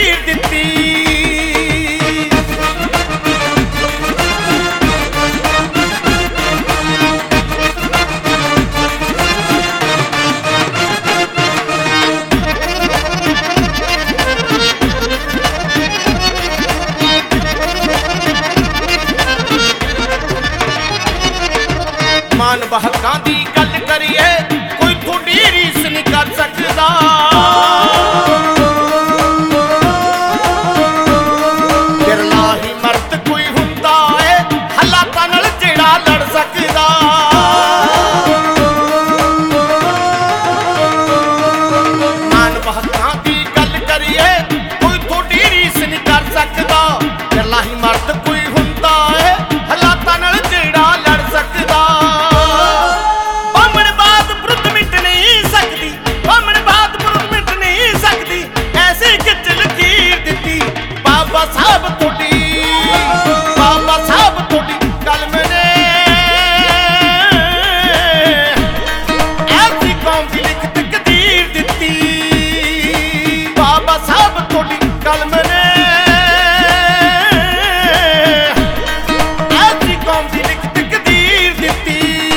ਤਕਦੀਰ ਦਿੱਤੀ। ਮਾਨਵ ਹੱਕਾਂ ਦੀ ਗੱਲ ਕਰੀਏ ਕੋਈ ਤੁਹਾਡੀ ਰੀਸ ਨਹੀਂ ਕਰ ਸਕਦਾ। ਬਿਰਲਾ ਹੀ ਮਰਦ ਕੋਈ ਹੁੰਦਾ ਏ ਹਾਲਾਤਾਂ ਨਾਲ ਜਿਹੜਾ ਲੜ ਸਕਦਾ। ਮਾਨਵ ਹੱਕਾਂ ਦੀ ਗੱਲ ਕਰੀਏ ਕੋਈ ਤੁਹਾਡੀ ਰੀਸ ਨਹੀਂ ਕਰ ਸਕਦਾ। ਬਿਰਲਾ ਹੀ ਮਰਦ ਕੋਈ ਹੁੰਦਾ ਏ ਹਾਲਾਤਾਂ ਨਾਲ ਜਿਹੜਾ ਲੜ ਸਕਦਾ। ਸਾਹਿਬ ਤੁਹਾਡੀ ਬਾਬਾ ਸਾਹਿਬ ਤੁਹਾਡੀ ਕਲਮ ਨੇ ਐਸੀ ਕੌਮ ਦੀ ਲਿਖ ਤਕਦੀਰ ਦਿੱਤੀ। ਬਾਬਾ ਸਾਹਿਬ ਤੁਹਾਡੀ ਕਲਮ ਨੇ ਐਸੀ ਕੌਮ ਦੀ ਲਿਖ ਤਕਦੀਰ ਦਿੱਤੀ।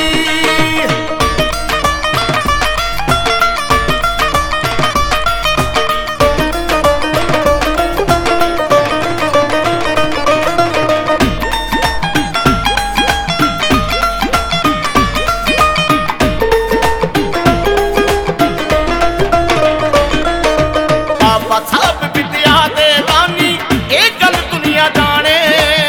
ਸਾਹਿਬ ਵਿਦਿਆ ਦੇ ਦਾਨੀ ਇਹ ਗੱਲ ਦੁਨੀਆ ਜਾਣੇ।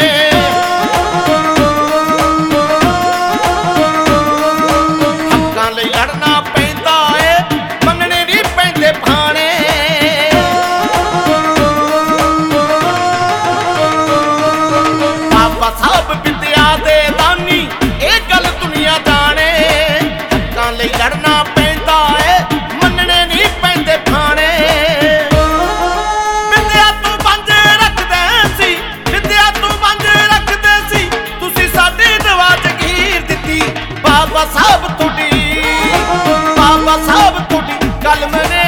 ਹੱਕਾਂ ਲਈ ਲੜਨਾ ਪੈਂਦਾ ਏ ਮੰਗਣੇ ਨਹੀਂ ਪੈਂਦੇ ਭਾਣੇ। ਬਾਬਾ ਸਾਹਿਬ ਵਿਦਿਆ ਦੇ ਦਾਨੀ ਇਹ ਗੱਲ ਦੁਨੀਆ ਜਾਣੇ। ਹੱਕਾਂ ਲਈ ਲੜਨਾ ਪੈਂਦਾ ਏ ਮੰਨਣੇ ਨਹੀਂ ਪੈਂਦੇ ਭਾਣੇ। ਬਾਬਾ ਸਾਹਿਬ ਤੁਹਾਡੀ ਬਾਬਾ ਸਾਹਿਬ ਤੁਹਾਡੀ ਕਲਮ ਨੇ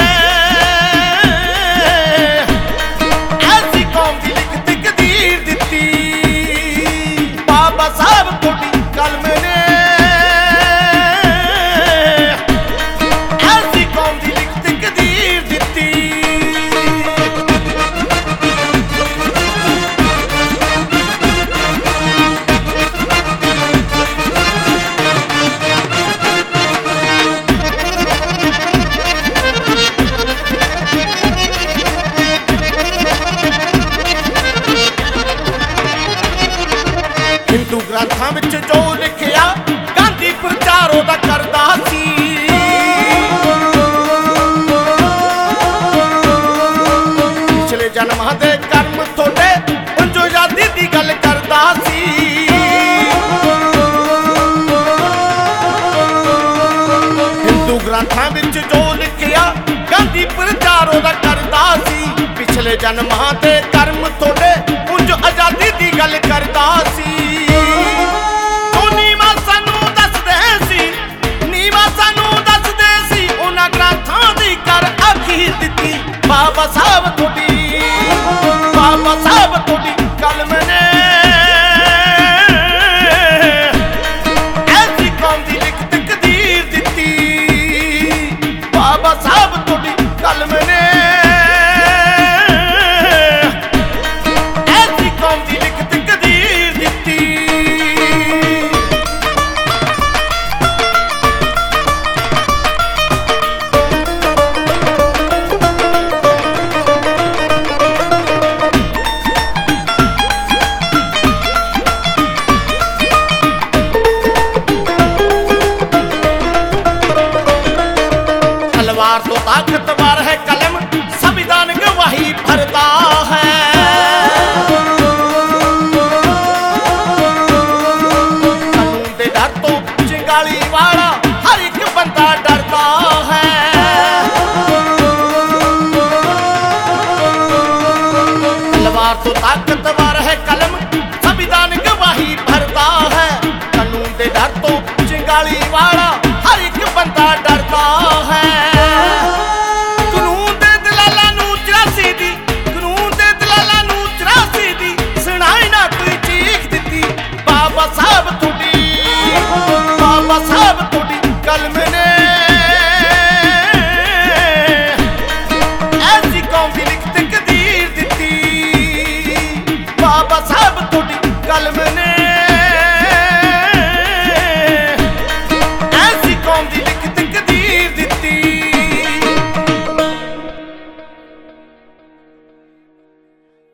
ਐਸੀ ਕੌਮ ਦੀ ਲਿਖ ਤਕਦੀਰ ਦਿੱਤੀ। ਬਾਬਾ ਸਾਹਿਬ ਤੁਹਾਡੀ ਕਲਮ ਨੇ ਐਸੀ ਕੌਮ ਦੀ ਲਿਖ ਤਕਦੀਰ ਦਿੱਤੀ। ਹਿੰਦੂ ਗ੍ਰੰਥਾਂ ਵਿੱਚ ਜੋ ਲਿਖਿਆ ਗਾਂਧੀ ਪ੍ਰਚਾਰ ਉਹਦਾ ਕਰਦਾ ਸੀ। ਪਿਛਲੇ ਜਨਮਾਂ ਦੇ ਕਰਮ ਤੁਹਾਡੇ ਜੋ ਆਜ਼ਾਦੀ ਦੀ ਗੱਲ ਕਰਦਾ ਸੀ। ਹਿੰਦੂ ਗ੍ਰੰਥਾਂ ਵਿੱਚ ਜੋ ਲਿਖਿਆ ਗਾਂਧੀ ਪ੍ਰਚਾਰ ਉਹਦਾ ਕਰਦਾ ਸੀ। ਪਿਛਲੇ ਜਨਮਾਂ ਦੇ ਕਰਮ ਤੁਹਾਡੇ ਜੋ ਆਜ਼ਾਦੀ ਦੀ ਗੱਲ ਕਰਦਾ ਸੀ। ਬਾਬਾ ਸਾਹਿਬ ਤੁਹਾਡੀ ਬਾਬਾ ਸਾਹਿਬ ਤੁਹਾਡੀ ਕਲਮ ਨੇ ਐਸੀ ਕੌਮ ਦੀ ਲਿਖ ਤਕਦੀਰ ਦਿੱਤੀ। ਬਾਬਾ ਸਾਹਿਬ ਤੁਹਾਡੀ ਕਲਮ ਨੇ ਐਸੀ ਕੌਮ ਦੀ ਲਿਖ ਤਕਦੀਰ ਦਿੱਤੀ। तलवार तो ताकतवर है कलम संविधान गवाही भरता है। कानून दे डर तो चिंगारी वाला हर एक बंदा डरता है। तलवार तो ताकतवर है कलम संविधान गवाही भरता है। कानून दे डर तो चिंगारी वाला